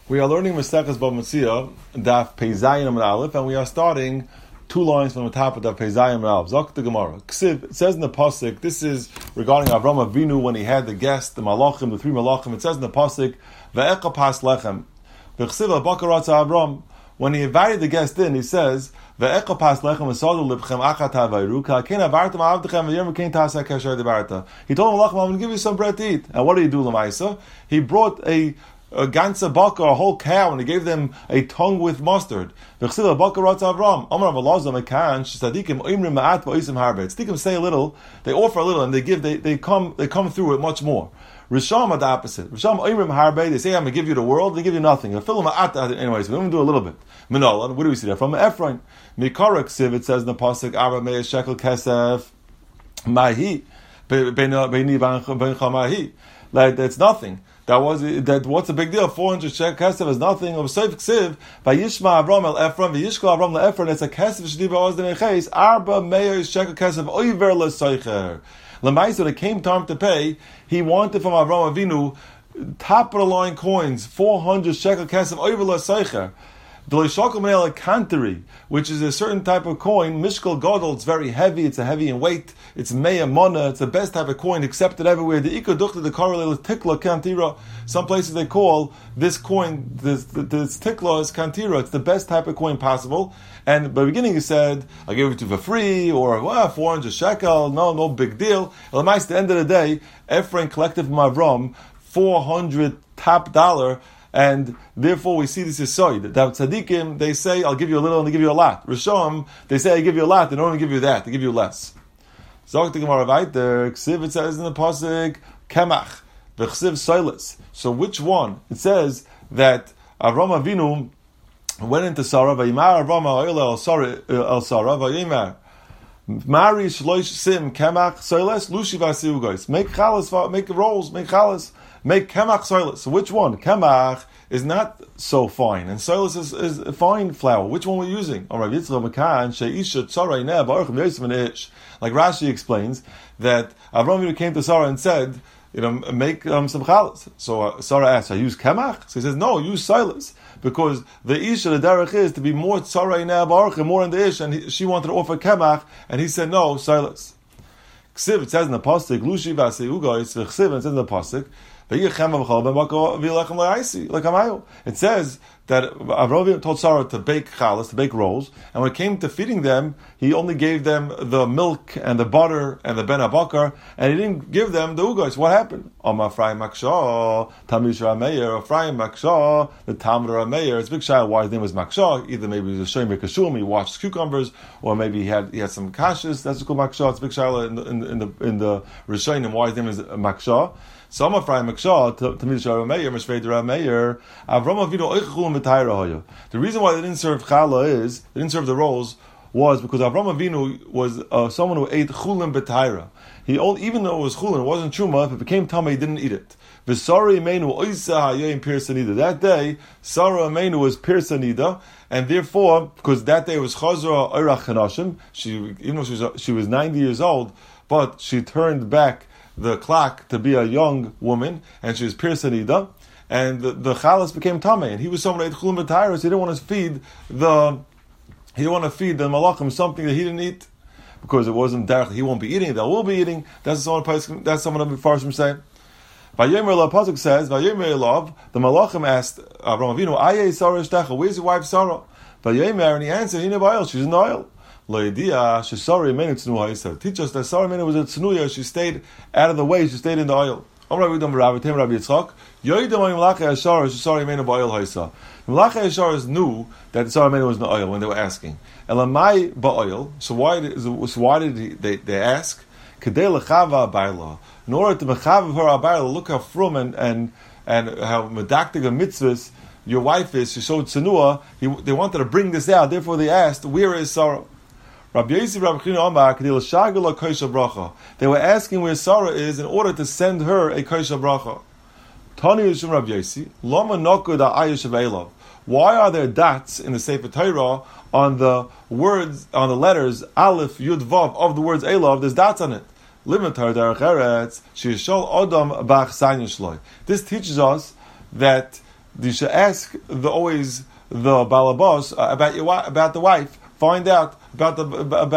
We are learning Maseches Bava Metzia, Daf Pei Zayin Amud Aleph, and we are starting 2 lines from the top of Daf Pei Zayin Amud Aleph. Zok the Gemara. Ksiv, it says in the pasuk. This is regarding Avram Avinu when he had the guest, the Malachim, the 3 Malachim. It says in the pasuk, Ve'echa pas lechem. V'chsiv al-bakarat Avram. When he invited the guest in, he says, Ve'echa pas lechem v'sadu libchem achat havayru ka'kein avartam avdechem v'yem v'kein taseh kasher debarta. He told Malachim, I'm going to give you some bread to eat. And what did he do, Lamaisa? He brought a ganza bakar, a whole cow, and he gave them a tongue with mustard. Tzadikim say a little, they offer a little, and they come through with much more. Risham are the opposite. Risham oimrim harbe, they say I'm going to give you the world, they give you nothing. Anyways, we're going to do a little bit. Minola, where do we see that from? Ephraim. Mikarak siv, it says in the pasuk, Arba me'eh shekel kesef mahi, beini bencha mahi. Like, that's nothing. What's the big deal? 400 shekel kesef is nothing. Of Seif Ksiv, Vayishma Avram el Ephraim, Vayishkol Avram le Ephraim, it's a kesef shdiva ozdem echeis, Arba me'eh shekel kesef oiver le soicher. Lemais, when it came time to pay, he wanted from Avram Avinu top of the line coins, 400 shekel kesef oiver le soicher. The Leishakal Menel Kantari, which is a certain type of coin, Mishkal Godel, it's very heavy, it's heavy in weight, it's Meya Mona, it's the best type of coin accepted everywhere. The Ika Dukhta, the Karalil Tikla Kantira, some places they call this coin, this Tikla is Kantira, it's the best type of coin possible. And by the beginning he said, I'll give it to you for free, or 400 shekel, no big deal. At the end of the day, Ephraim collected from Avram 400 top dollar. And therefore, we see this is soid. That tzaddikim, they say, I'll give you a little and they give you a lot. Rishon, they say, I give you a lot, they don't only give you that, they give you less. Zog the Gemara weiter, Ksiv, it says in the pasuk, Kemach, v'chsiv soilis. So which one? It says that Avram Avinu went into Sarah, v'yimar Avram ha'oila el Sarah, v'yimar, Mari shloish sim kemach soiles lushi v'asiugos. Make chalas, make rolls, make chalas. Make kemach soilis. So which one? Kemach is not so fine, and soilis is fine flour. Which one we're using? Like Rashi explains that Avram came to Sarah and said, make some chalas. So Sarah asked, I use kemach? So he says, no, use soilis. Because the isha, the derech is to be more tzaray ne'abarach, more in the ish, and she wanted to offer kemach, and he said, no, silas. Ksiv, it says in the pasuk, lushi v'aseugois, v'chsiv, and it says in the pasuk, it says that Avram told Sarah to bake chalas, to bake rolls, and when it came to feeding them, he only gave them the milk and the butter and the ben abakar, and he didn't give them the ugos. What happened? Ephraim Maksha, Tamish Rameir, Ephraim Maksha, the Talmud Rameir. It's a big child why his name was Maksha. Either maybe he was a Shem Kashum, he watched cucumbers, or maybe he had some kashas. That's called Maksha. It's a big child in the Rishonim why his name is Maksha. Some Ephraim Maksha, Tamish Rameir, Meshvei Rameir, Avram Avinu Oichul V'Tayra Hoya. The reason why they didn't serve challah they didn't serve the rolls, was because Avram Avinu was someone who ate chulin b'tayra. Even though it was chulin, it wasn't truma. If it became tamei, he didn't eat it. V'sari Imenu oisa hayim pirsanida. That day, Sarah Imenu was pirsanida, and therefore, because that day was chazra oirach chanashim, even though she was 90 years old, but she turned back the clock to be a young woman, and she was pirsanida, and the chalas became tamei, and he was someone who ate chulin b'tayra, so he didn't want to feed the malachim something that he didn't eat, because it wasn't derech. He won't be eating it. They will be eating. That's some of the Farshim say. Vayomer Elav pasuk says, Vayomer Elav, the malachim asked Avram Avinu, Aye Sarah Shtecha, where's your wife Sarah? Vayomer, and he answered, Hine ba'oil, she's in the oil. Loidia, she Sarah Imenu Tznuah. He said, teach us that Sarah Imenu was a Tznuah. She stayed out of the way. She stayed in the oil. Rabbi Yitzchak, the Malachai knew that Sarah Imenu was in the oil when they were asking. Elamai ba'oil. So why did they ask? Kedei lechava abayla. In order to mechav her abayla, look how frum and how medactic of mitzvahs your wife is. She showed tzenua. They wanted to bring this out. Therefore, they asked, "Where is Sarah?" Rabbi Yosef, Rabbi Chino Amar, Kedei l'shagel koisha bracha. They were asking where Sarah is in order to send her a koisha bracha. Tani Yishum Rabbi Yosef, Lama Nokud Ayash of Elav. Why are there dots in the Sefer Torah on the words, on the letters Aleph, Yud, Vav of the words Elav? There's dots on it. Limitar Derech Eretz, Shishol Odom Bach Sanyin Shloi. This teaches us that you should ask always the balabos about the wife. Find out about the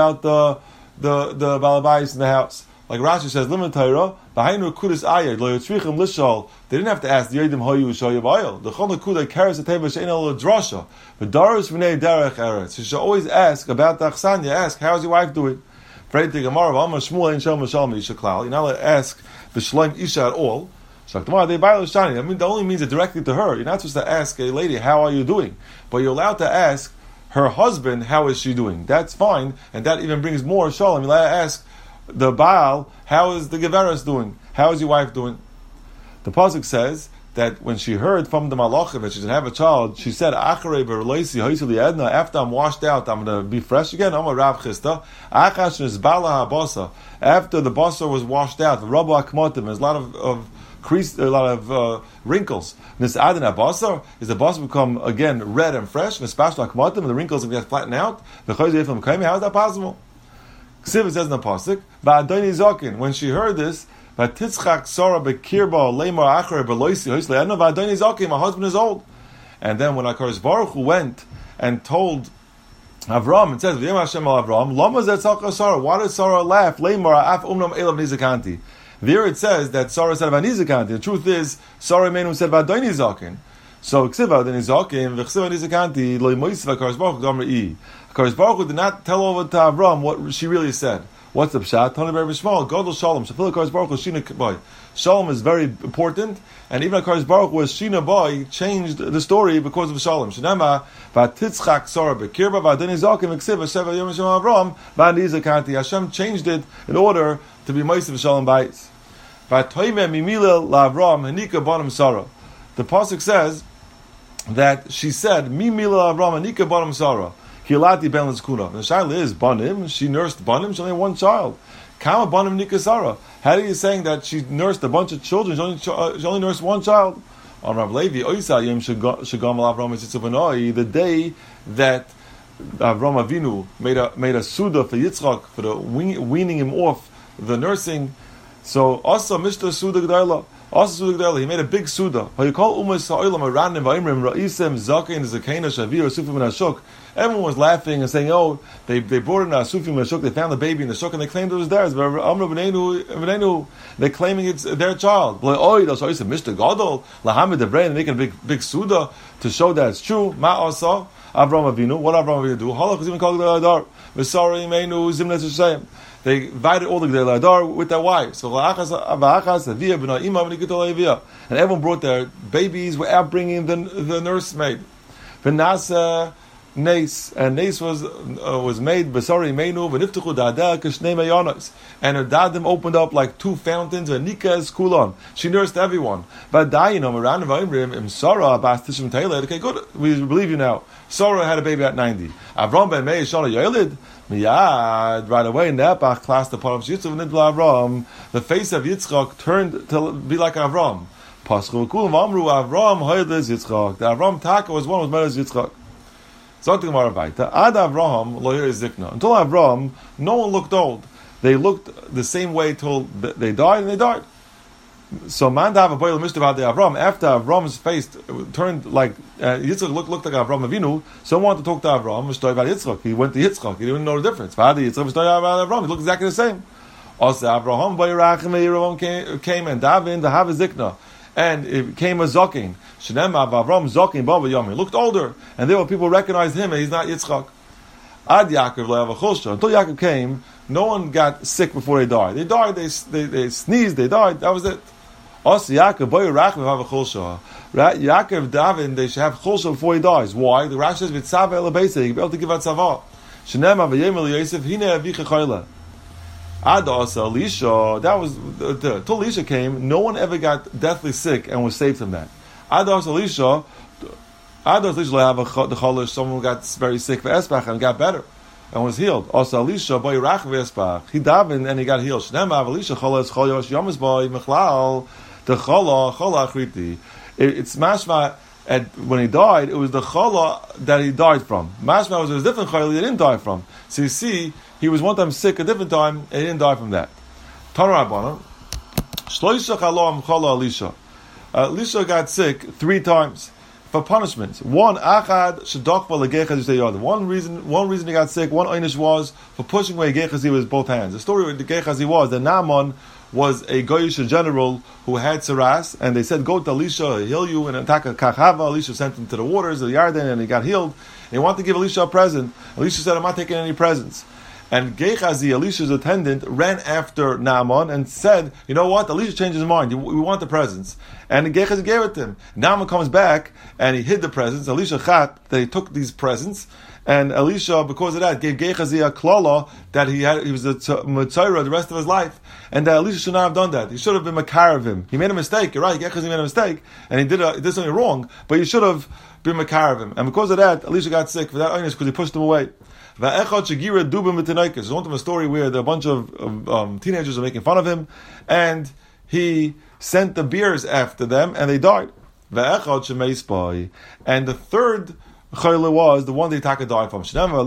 balabais in the house. Like Rashi says, Limit Torah, B'hainu Kudus Ayed, Lo Yitzrichim Lishol. They didn't have to ask the Yedim Hoyu Shoyav Ayel. The Chol Kuda carries the table Shein El Drasha. But Darus V'nei Derech Eretz. You should always ask about the Achsanya. Ask, how's your wife doing? You're not allowed to ask the Shloim Isha at all. That only means it directly to her. You're not supposed to ask a lady, how are you doing? But you're allowed to ask her husband, how is she doing? That's fine, and that even brings more shalom. You're allowed to ask the Baal, how is the Geveres doing? How is your wife doing? The Pasuk says that when she heard from the Malachim that she should have a child, she said, after I'm washed out, I'm going to be fresh again. I'm a Rav Chista. After the basar was washed out, the Rabba Akmotim, there's a lot of crease, a lot of wrinkles. This Adina basar, is the basar become again red and fresh? The wrinkles get flattened out. How is that possible? Ksiva says in the Pasuk, when she heard this, my husband is old. And then when HaKadosh Baruch Hu went and told Avram, it says, why did Sarah laugh? There it says that Sarah said Vanizakanti. The truth is, Sarah Menu said Vadoni Zakin. So Ksiva Vadoni Zakin, V'Ksiva Nizakanti, Lo Moisiv HaKadosh Baruch Hu Gamra I. HaKadosh Baruch Hu did not tell over to Avram what she really said. What's the pshat? Tony Ber Bishmal, Godel Shalom. Shafil HaKadosh Baruch Hu Shina Boy. Shalom is very important, and even HaKadosh Baruch Hu was Shina Boy changed the story because of Shalom. Shnema Vatitzchak Sarah Bekirba Vadoni Zakin V'Ksiva Sheva Yom Shem Avram Vanizakanti. Hashem changed it in order to be Moisiv Shalom Bayis. The pasuk says that she said, "Mimila Avram Anika Banim Sarah." Kilati Ben Lezkuna. The shaila is Banim. She nursed Banim. She only had one child. Kama Banim Nika Sarah. How are you saying that she nursed a bunch of children? She only nursed one child. On Rav Levi, Oisayim Shagam Avram Yitzchak. The day that Avram Avinu made a suda for Yitzchak for the weaning him off the nursing. So also Mr. Suda G'dayla, he made a big Suda. Everyone was laughing and saying, "Oh, they brought in a Sufim and Shuk. They found the baby in the Shuk and they claimed it was theirs. They're claiming it's their child. Mr. Gadol, Lahamid the brain, making a big Suda to show that it's true. Ma'asa Avram Avinu. What Avram Avinu do? Halach is even called the Adar. V'sari Meinu Zimnet Hashem. They invited all the Gdei Adar with their wives. So and everyone brought their babies without bringing the nursemaid. V'nasa Nes, and Nes was made Basari Meinu v'niftuchu da'ada k'shnei mayanos, and her dadim opened up like two fountains. V'nika es kulon. She nursed everyone. V'dayin aran v'imrim im Sarah bas tishim teiled. Okay, good. We believe you now. Sarah had a baby at 90. Avram ben Meir shana yoelid. Miyad, right away, Nepach class the part of Yitzchak Nidla Avram. The face of Yitzchak turned to be like Avram. Paschal Kulam Amru Avram Hoyles Yitzchak. The Avram Taka was one who was made as Yitzchak. Something more about that. Ad Avram Loyer Zikna. Until Avram, no one looked old. They looked the same way till they died, and they died. So man to have a boil mishtav de Avram. After Avram's face turned like Yitzchak looked like Avram Avinu, someone wanted to talk to Avram. About Yitzchak, he went to Yitzchak. He didn't know the difference. About Avram, he looked exactly the same. Also Avraham Bayirachim came and Davin the Havazikna, and it became a Zokin. Shnema Avram Zokin Baba Yom. He looked older, and there were people recognized him, and he's not Yitzchak. Ad Yaakov Le'avachosha. Until Yaakov came, no one got sick before they died. They died. They sneezed. They died. That was it. Also, Yaakov, boy, Rachel have a chulsha. Yaakov, David, they should have chulsha before he dies. Why? The Rashi says, "V'tzava elabesa." He be able to give out tzava. Shenem avayim el Yosef hine avicha chayla. Ad asa Elisha. That was till Elisha came. No one ever got deathly sick and was saved from that. Ad asa Elisha. Ad asa Elisha have the cholish. Someone got very sick for espach and got better and was healed. Also, Elisha boy Rachel espach. He davened and he got healed. Shenem av Elisha cholas cholish yomas boy mechlal. The chala achriti. It's mashma. When he died, it was the chala that he died from. Mashma was a different chala he didn't die from. So you see, he was one time sick a different time, and he didn't die from that. Tanur Rabbanan, shloisha chalam chala Elisha. Elisha got sick 3 times. for punishments. One reason he got sick, one einish was for pushing away Gechazi with both hands. The story with the Gechazi was that Naaman was a Goyish general who had Saras, and they said, go to Elisha, he'll heal you, and attack a Kachava. Elisha sent him to the waters of the Yarden, and he got healed. And he wanted to give Elisha a present. Elisha said, I'm not taking any presents. And Gechazi, Elisha's attendant, ran after Naaman and said, you know what? Elisha changed his mind. We want the presents. And Gechazi gave it to him. Naaman comes back and he hid the presents. Elisha chat that he took these presents. And Elisha, because of that, gave Gechazi a klala that he was a Mitzayra the rest of his life. And that Elisha should not have done that. He should have been makar of him. He made a mistake. You're right, Gechazi made a mistake. And he did something wrong. But he should have been makar of him. And because of that, Elisha got sick for that einish because he pushed him away. There's one a story where a bunch of teenagers are making fun of him, and he sent the bears after them, and they died. And the third chayla was the one they died from.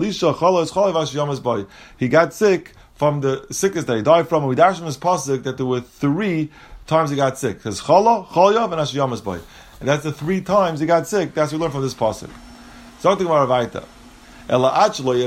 He got sick from the sickness that he died from, and we dash from his pasuk that there were 3 times he got sick. It says chala, chalyav, and asyamas boy. And that's the 3 times he got sick. That's what we learn from this pasuk. Something about Ravaita. It said in the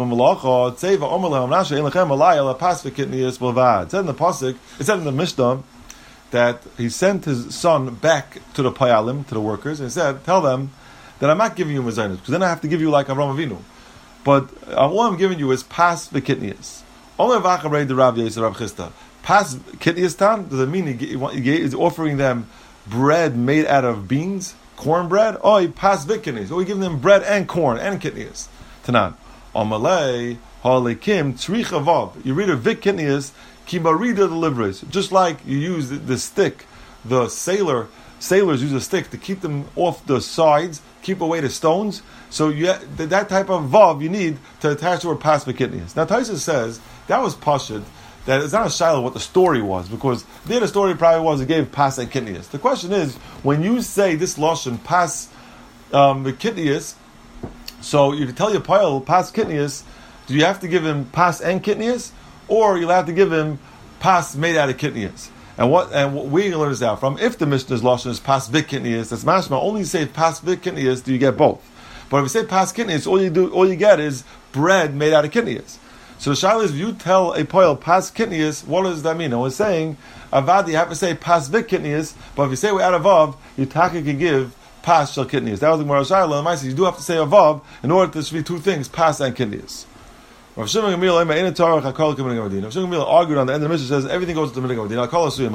pasuk, it said in the Mishnah that he sent his son back to the Payalim, to the workers, and he said, tell them that I'm not giving you mezainis, because then I have to give you like Avram Avinu. But all I'm giving you is pas v'kitnias. Only v'acharei the Rav Yisrael Rav Chisda. Pas kitnias tan, does it mean he's offering them bread made out of beans, cornbread? Oh, he pas v'kitnias. Oh, he's giving them bread and corn and kitnias. Tanan. Amalei halekim tzricha vav. You read a v'kitnias kibarida deliveries. Just like you use the stick, the sailors use a stick to keep them off the sides, keep away the stones. So that type of vav you need to attach to a pas v'kitnias. Now Taisa says that was pashut. That it's not a shiloh what the story was, because there the story probably was it gave pas and kitnias. The question is, when you say this lashon pas v'kitnias, so you can tell your pile pas kitnias, do you have to give him pas and kitnias, or you'll have to give him pas made out of kitnias? And what we learn this out from, if the Mishnah's lashon is pas v'kitnias, that's mashma. Only say pas v'kitnias do you get both. But if you say pas kitnias, all you get is bread made out of kitnias. So the shaila is, if you tell a poil pas kitnias, what does that mean? And we're saying avad, you have to say pas v'kitnias, but if you say we're out of vav, you taka can give pas shel kitnias. That was the Gemara shaila. And you do have to say a vav in order to be 2 things, pas and kitnias. Rav Shimon Gamliel argued on the end of the Mishnah, says everything goes to the Minig Medina.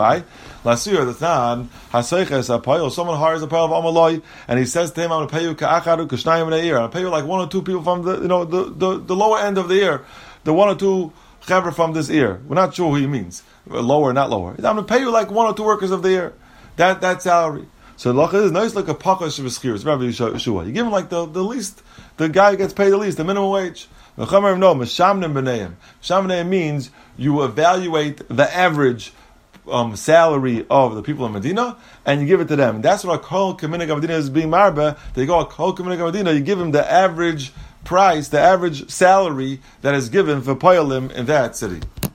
Someone hires a pile of Amaloi, and he says to him, I'm going to pay you ka'achadu k'shnayim in a year. I'll pay you like 1 or 2 people from the lower end of the year, the 1 or 2 chaver from this year. We're not sure who he means, lower, not lower. I'm going to pay you like 1 or 2 workers of the year. That salary. So the lacha is nice, like a pakash of a schir. It's Rabbi Yeshua. You give him like the least. The guy who gets paid the least, the minimum wage. No, Meshamnim b'neim. Meshamnim means you evaluate the average salary of the people in Medina, and you give it to them. And that's what a kol k'minig Medina is being marba. They go a kol k'minig Medina. You give him the average price, the average salary that is given for poyalim in that city.